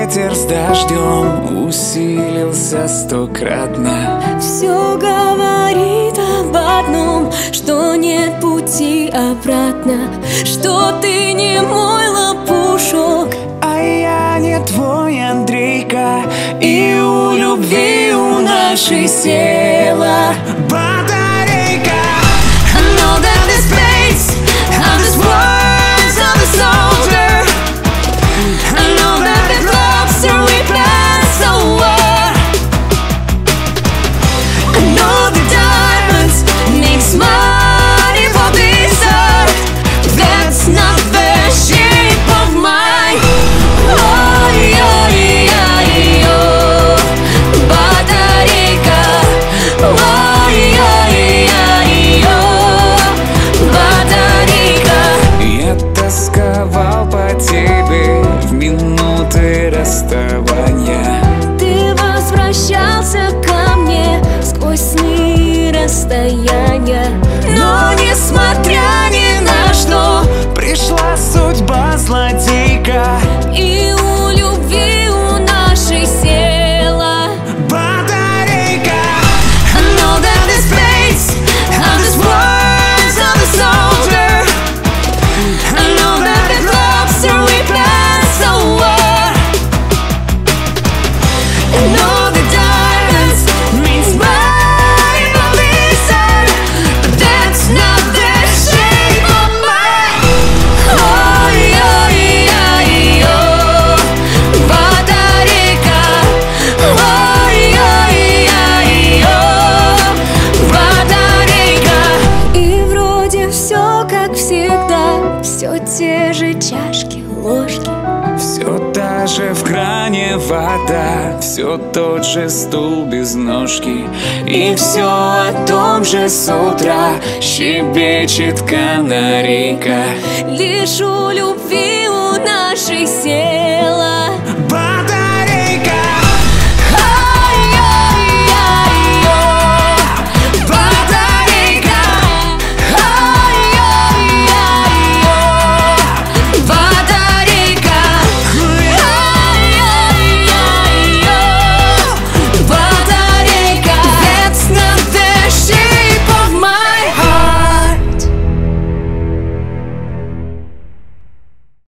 ветер с дождем усилился стократно. Все говорит об одном, что нет пути обратно, что ты не мой лопушок, а я не твой Андрейка, и у любви у нашей села батарейка. I know that the space of this words of a soldier. I know that the clocks are weakness over. I know the diamonds makes money for this earth. That's not the shape of mine. Oh, yeah, yeah, yeah. Батарейка. Oh, yeah, yeah, yeah. Батарейка. Я тосковал по тебе в минуты расставания. Ты возвращался ко мне сквозь сны и расстояния. Но несмотря ни на что, Пришла судьба злодейка, и у любви у нашей села батарейка. I know that the space of this words of a soldier. I know that the clocks are weakness over. I know the diamonds means money for this earth, but that's not the shape of mine. Oh, yeah, yeah, yeah. Батарейка. Oh, yeah, yeah, yeah. Батарейка. И вроде все как всегда, все те же чашки, ложки. Все та же в кране вода, все тот же стул без ножки, и все о том же с утра щебечет канарейка. Лишь у любви у нашей села